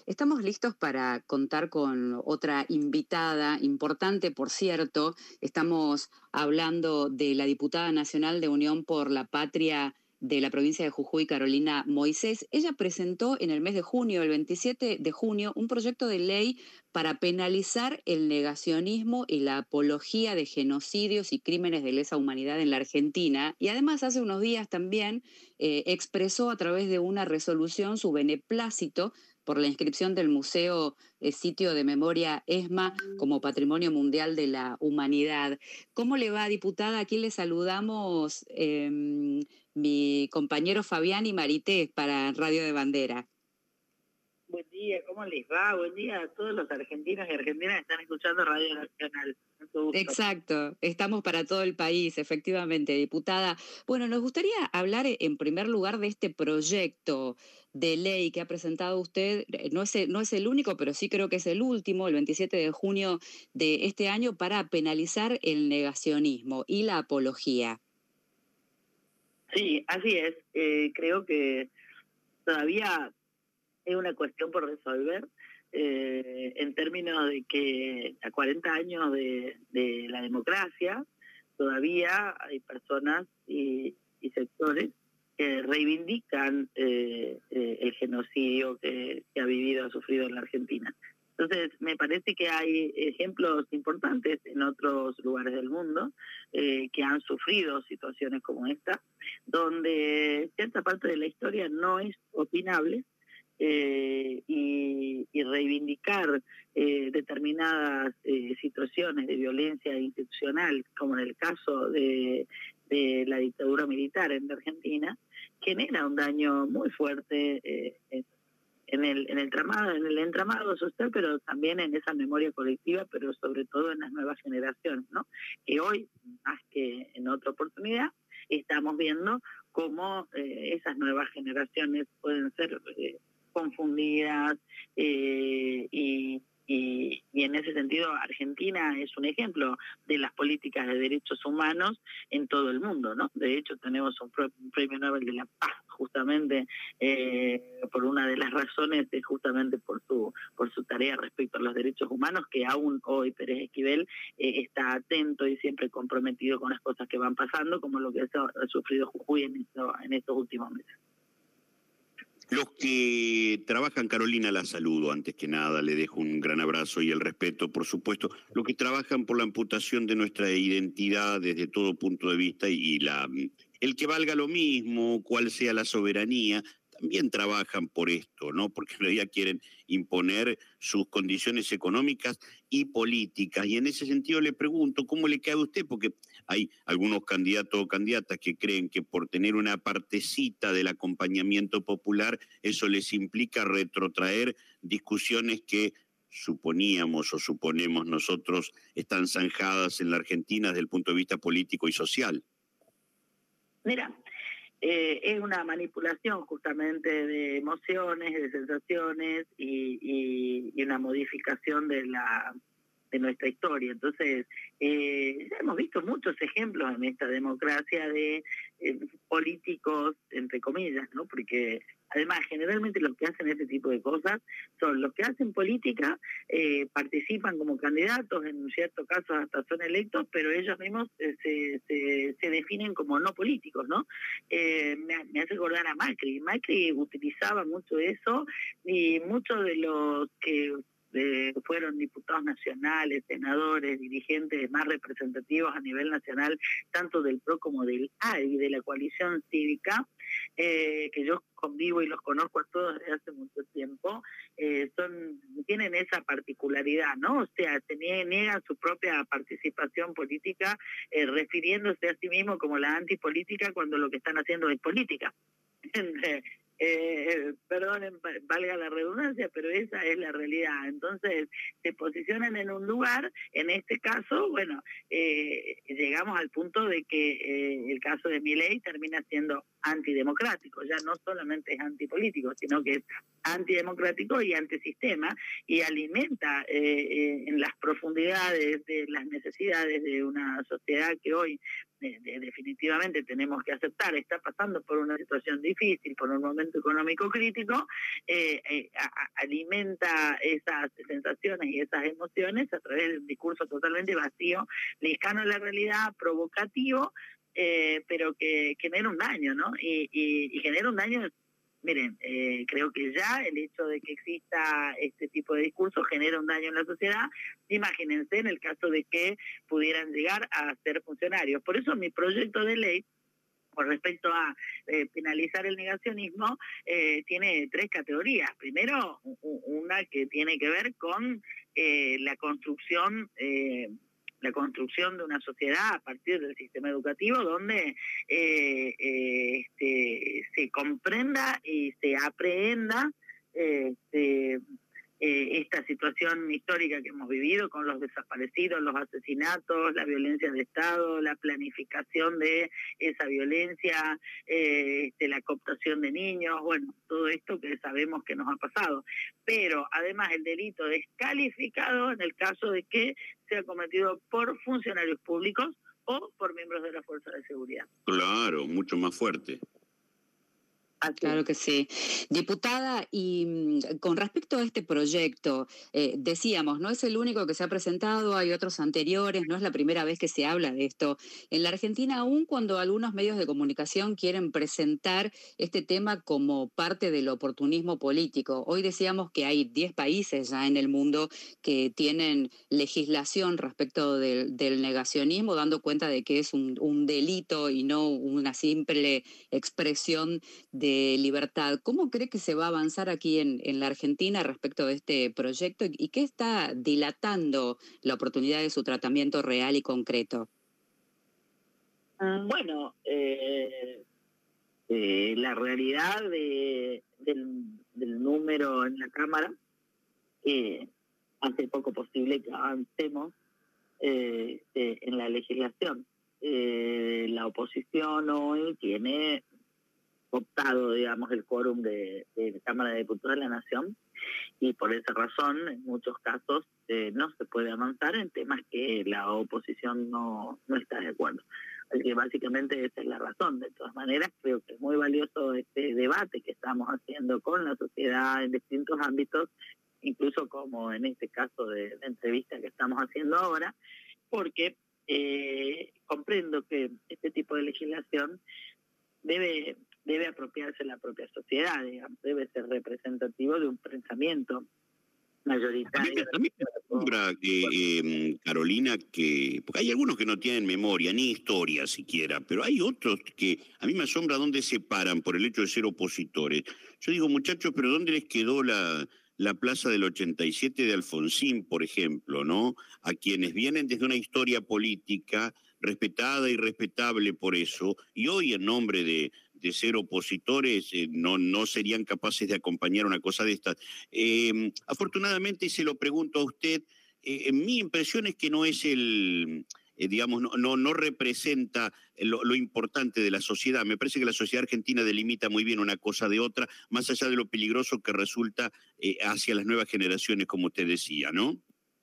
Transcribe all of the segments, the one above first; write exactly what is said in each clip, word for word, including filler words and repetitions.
Estamos listos para contar con otra invitada importante, por cierto. Estamos hablando de la diputada nacional de Unión por la Patria de la provincia de Jujuy, Carolina Moisés. Ella presentó en el mes de junio, el veintisiete de junio, un proyecto de ley para penalizar el negacionismo y la apología de genocidios y crímenes de lesa humanidad en la Argentina. Y además, hace unos días también eh, expresó a través de una resolución su beneplácito por la inscripción del Museo eh, Sitio de Memoria ESMA como Patrimonio Mundial de la Humanidad. ¿Cómo le va, diputada? Aquí le saludamos eh, mi compañero Fabián y Marité para Radio de Bandera. Buen día, ¿cómo les va? Buen día a todos los argentinos y argentinas que están escuchando Radio Nacional. Exacto, estamos para todo el país, efectivamente, diputada. Bueno, nos gustaría hablar en primer lugar de este proyecto de ley que ha presentado usted. No es el, no es el único, pero sí creo que es el último, el veintisiete de junio de este año, para penalizar el negacionismo y la apología. Sí, así es. Eh, creo que todavía es una cuestión por resolver. Eh, en términos de que a cuarenta años de, de la democracia todavía hay personas y, y sectores que reivindican eh, eh, el genocidio que, que ha vivido, ha sufrido en la Argentina. Entonces, me parece que hay ejemplos importantes en otros lugares del mundo eh, que han sufrido situaciones como esta, donde cierta parte de la historia no es opinable, Eh, y, y reivindicar eh, determinadas eh, situaciones de violencia institucional, como en el caso de, de la dictadura militar en la Argentina, genera un daño muy fuerte eh, en el en el tramado, en el entramado social, pero también en esa memoria colectiva, pero sobre todo en las nuevas generaciones, ¿no? Que hoy, más que en otra oportunidad, estamos viendo cómo eh, esas nuevas generaciones pueden ser eh, confundidas eh, y, y, y en ese sentido Argentina es un ejemplo de las políticas de derechos humanos en todo el mundo, ¿no? De hecho tenemos un, pro, un premio Nobel de la Paz justamente eh, por una de las razones es justamente por su por su tarea respecto a los derechos humanos, que aún hoy Pérez Esquivel eh, está atento y siempre comprometido con las cosas que van pasando, como lo que ha, ha sufrido Jujuy en, esto, en estos últimos meses. Los que trabajan, Carolina, la saludo antes que nada, le dejo un gran abrazo y el respeto, por supuesto. Los que trabajan por la amputación de nuestra identidad desde todo punto de vista y la el que valga lo mismo, cuál sea la soberanía, también trabajan por esto, ¿no? Porque en realidad quieren imponer sus condiciones económicas y políticas. Y en ese sentido le pregunto, ¿cómo le cae a usted? Porque hay algunos candidatos o candidatas que creen que por tener una partecita del acompañamiento popular, eso les implica retrotraer discusiones que suponíamos o suponemos nosotros están zanjadas en la Argentina desde el punto de vista político y social. Mira, eh, es una manipulación justamente de emociones, de sensaciones y, y, y una modificación de la de nuestra historia. Entonces, eh, ya hemos visto muchos ejemplos en esta democracia de eh, políticos, entre comillas, ¿no? Porque además, generalmente los que hacen este tipo de cosas son los que hacen política, eh, participan como candidatos, en ciertos casos hasta son electos, pero ellos mismos eh, se, se, se definen como no políticos, ¿no? Eh, me, me hace acordar a Macri. Macri utilizaba mucho eso y muchos de los que Eh, fueron diputados nacionales, senadores, dirigentes más representativos a nivel nacional, tanto del P R O como del A I, de la coalición cívica, eh, que yo convivo y los conozco a todos desde hace mucho tiempo, eh, son tienen esa particularidad, ¿no? O sea, se niegan su propia participación política, eh, refiriéndose a sí mismo como la antipolítica cuando lo que están haciendo es política. Eh, perdonen, valga la redundancia, pero esa es la realidad. Entonces, se posicionan en un lugar, en este caso, bueno, eh, llegamos al punto de que eh, el caso de Milei termina siendo antidemocrático, ya no solamente es antipolítico, sino que es antidemocrático y antisistema, y alimenta eh, eh, en las profundidades de las necesidades de una sociedad que hoy de, de, definitivamente tenemos que aceptar, está pasando por una situación difícil, por un momento económico crítico, eh, eh, a, a, alimenta esas sensaciones y esas emociones a través de un discurso totalmente vacío, lejano a la realidad, provocativo, eh, pero que, que genera un daño, ¿no? Y, y, y genera un daño. Miren, eh, creo que ya el hecho de que exista este tipo de discurso genera un daño en la sociedad. Imagínense en el caso de que pudieran llegar a ser funcionarios. Por eso mi proyecto de ley, con respecto a eh, penalizar el negacionismo, eh, tiene tres categorías. Primero, una que tiene que ver con eh, la construcción... Eh, la construcción de una sociedad a partir del sistema educativo donde eh, eh, este, se comprenda y se aprehenda este, eh, esta situación histórica que hemos vivido con los desaparecidos, los asesinatos, la violencia de Estado, la planificación de esa violencia, eh, este, la cooptación de niños, bueno, todo esto que sabemos que nos ha pasado. Pero además el delito es calificado en el caso de que sea cometido por funcionarios públicos o por miembros de la Fuerza de Seguridad. Claro, mucho más fuerte. Claro que sí. Diputada, y con respecto a este proyecto, eh, decíamos, no es el único que se ha presentado, hay otros anteriores, no es la primera vez que se habla de esto. En la Argentina, aún cuando algunos medios de comunicación quieren presentar este tema como parte del oportunismo político, hoy decíamos que hay diez países ya en el mundo que tienen legislación respecto del, del negacionismo, dando cuenta de que es un, un delito y no una simple expresión de libertad. ¿Cómo cree que se va a avanzar aquí en, en la Argentina respecto de este proyecto y qué está dilatando la oportunidad de su tratamiento real y concreto? Bueno, eh, eh, la realidad de, del, del número en la Cámara eh, hace poco posible que avancemos eh, eh, en la legislación. Eh, la oposición hoy tiene optado, digamos, el quórum de, de la Cámara de Diputados de la Nación, y por esa razón, en muchos casos, eh, no se puede avanzar en temas que la oposición no, no está de acuerdo. Así que básicamente esa es la razón. De todas maneras, creo que es muy valioso este debate que estamos haciendo con la sociedad en distintos ámbitos, incluso como en este caso de la entrevista que estamos haciendo ahora, porque eh, comprendo que este tipo de legislación debe... debe apropiarse la propia sociedad, digamos, debe ser representativo de un pensamiento mayoritario. A mí me asombra, eh, eh, Carolina, que porque hay algunos que no tienen memoria, ni historia siquiera, pero hay otros que a mí me asombra dónde se paran por el hecho de ser opositores. Yo digo, muchachos, pero ¿dónde les quedó la, la plaza del ochenta y siete de Alfonsín, por ejemplo, ¿no? A quienes vienen desde una historia política respetada y respetable por eso, y hoy en nombre de, de ser opositores eh, no, no serían capaces de acompañar una cosa de estas. Eh, afortunadamente, y se lo pregunto a usted, eh, mi impresión es que no es el... Eh, digamos, no, no, no representa lo, lo importante de la sociedad. Me parece que la sociedad argentina delimita muy bien una cosa de otra, más allá de lo peligroso que resulta eh, hacia las nuevas generaciones, como usted decía, ¿no?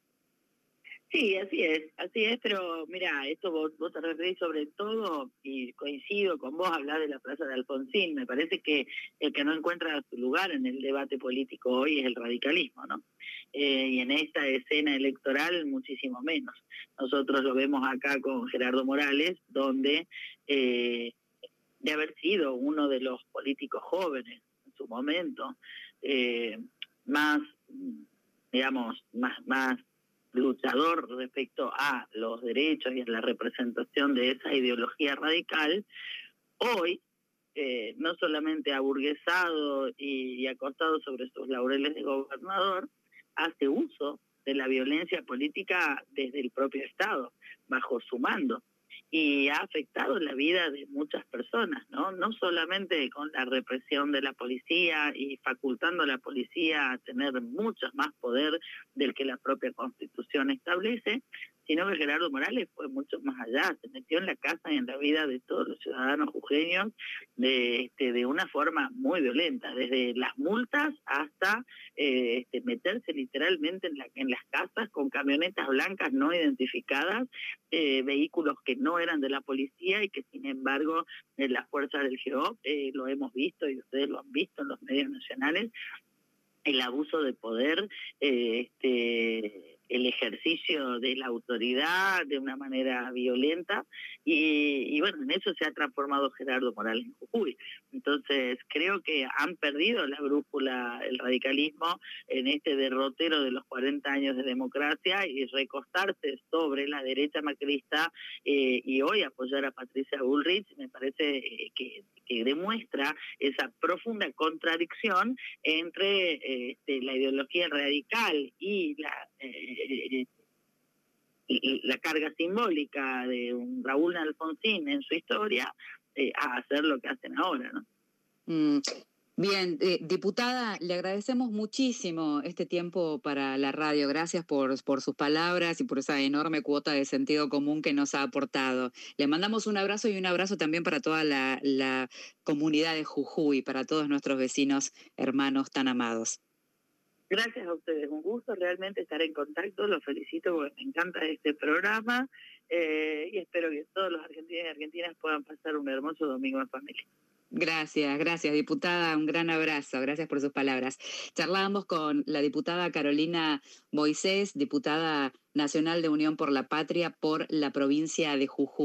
Sí, así es, así es, pero mira, esto vos, vos te referís sobre todo, y coincido con vos, hablar de la plaza de Alfonsín. Me parece que el que no encuentra su lugar en el debate político hoy es el radicalismo, ¿no? Eh, y en esta escena electoral muchísimo menos. Nosotros lo vemos acá con Gerardo Morales, donde eh, de haber sido uno de los políticos jóvenes en su momento, eh, más, digamos, más, más luchador respecto a los derechos y a la representación de esa ideología radical, hoy eh, no solamente aburguesado y, y acostado sobre sus laureles de gobernador, hace uso de la violencia política desde el propio Estado, bajo su mando, y ha afectado la vida de muchas personas, ¿no? No solamente con la represión de la policía y facultando a la policía a tener mucho más poder del que la propia Constitución establece, sino que Gerardo Morales fue mucho más allá, se metió en la casa y en la vida de todos los ciudadanos jujeños de, este, de una forma muy violenta, desde las multas hasta eh, este, meterse literalmente en, la, en las casas con camionetas blancas no identificadas, eh, vehículos que no eran de la policía y que sin embargo eh, las fuerzas del G O P, eh, lo hemos visto y ustedes lo han visto en los medios nacionales, el abuso de poder, eh, este, el ejercicio de la autoridad de una manera violenta y, y bueno, en eso se ha transformado Gerardo Morales en Jujuy. Entonces creo que han perdido la brújula el radicalismo en este derrotero de los cuarenta años de democracia y recostarse sobre la derecha macrista eh, y hoy apoyar a Patricia Bullrich me parece eh, que, que demuestra esa profunda contradicción entre eh, este, la ideología radical y la eh, la carga simbólica de un Raúl Alfonsín en su historia eh, a hacer lo que hacen ahora, ¿no? Mm. Bien, eh, diputada, le agradecemos muchísimo este tiempo para la radio. Gracias por, por sus palabras y por esa enorme cuota de sentido común que nos ha aportado. Le mandamos un abrazo y un abrazo también para toda la, la comunidad de Jujuy, para todos nuestros vecinos, hermanos tan amados. Gracias a ustedes, un gusto realmente estar en contacto, los felicito porque me encanta este programa eh, y espero que todos los argentinos y argentinas puedan pasar un hermoso domingo en familia. Gracias, gracias, diputada. Un gran abrazo. Gracias por sus palabras. Charlábamos con la diputada Carolina Moisés, diputada nacional de Unión por la Patria por la provincia de Jujuy.